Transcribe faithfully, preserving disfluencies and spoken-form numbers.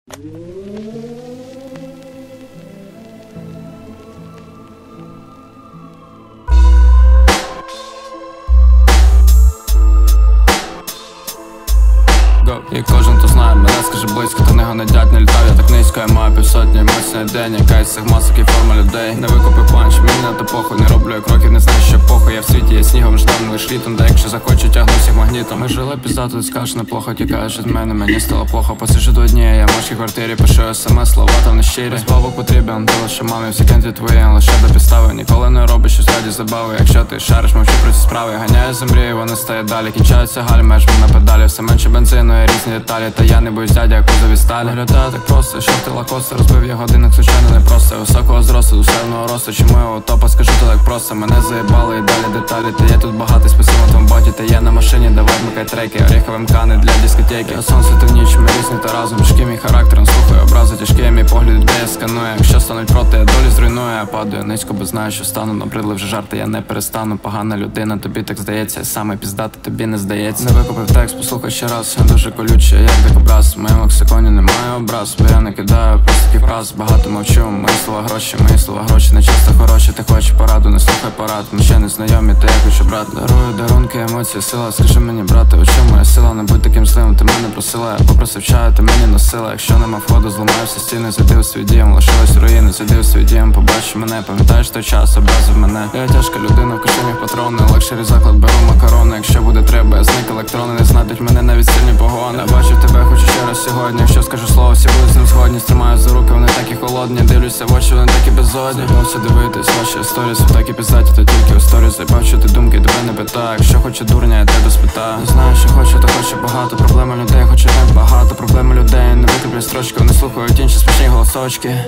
І кожен, хто знає мене, скаже близько, та не гонедять, не літав, я так низько, я маю півсотні емоцій на день. Яка із цих масок і форма людей. Не викупив панч, мені на то похуй, не роблю я кроків, не знаю, що похуй. Я в світі, я снігом ждав, лиш літом, та якщо захочу, тягну всіх магнітом. Ми жили піздато, ти скажеш неплохо, тікаєш від мене, мені стало плохо. Посижу два дні, я в морській квартирі, пишу смс, слова там не щирі. Без бабок потрібен, ти лише мамі, всі кенти твої, лише до підстави. Ніколи не робиш щось раді забави. Якщо ти шариш, мовчу про ці справи. Ганяю за мрію, вони стає далі. Кінчаються гальми, аж на педалі. Все менше бензину, і різні деталі. Та я не боюсь дядя, кузові сталі. Виглядає так просто, шорти лакоси, розбив я годинник, звичайно не просто. Високого зросту, душевного росту, чому його топа, скажу то так просто. Мене заїбали і далі деталі. Та я тут багатий, спасибо твоєму баті. Та я на машині, давай вмикай треки. Оріховим кани для дискотеки. Я сонце та ніч, ми різні та разом. Важкий мій характер, не слухаю образи, тяжкий мій погляд, де я сканую. Якщо стануть проти, я долі зруйную. Я падаю низько, бо знаю, що стану. Набридли вже жарти, я не перестану. Погана людина, тобі так здається. Саме піздати, тобі не здається. Не викупив текст, послухай ще раз. Дуже колюче, як дикобраз. В моєму лексиконі немає образ, бо я не кидаю просто фраз. Багато мовчу, мої слова гроші, мої слова гроші не часто хороші. Ти хочеш пораду, не слухай порад. Ми ще не знайомі, та я хочу брат. Дарую дарунки, емоції, сила. Скажи мені, брате, у чому моя сила? Не будь таким злим, ти мене просила. Я попросив чаю, ти мені носила. Якщо нема входу, зламаю всі стіни. Зайди у свій дім, лишилась руїни. Зайди у свій дім, побачиш мене. Пам'ятаєш той час, образив мене. Я тяжка людина, в кишенях патрони. Лакшері заклад, беру макарони. Якщо буде треба, я зник електрони. Не знайдуть мене навіть сильні погони. Я бачу тебе, хочу ще раз сьогодні. Якщо скажу слово, всі будуть з ним згодні. Стримаю за руки, вони такі холодні. Дивлюся в очі, вони такі безодні. Бався дивитись, ваші історії, такі піздаті, то тільки у сторіс. Я бачу ти думки, тебе не питаю. Якщо хоче дурня, я тебе спитаю. Не знаю, що хочу, то хочу багато. Проблеми людей, хочу не багато. Проблеми людей, не викуплять строчки. Вони слухають інші смішні голосочки.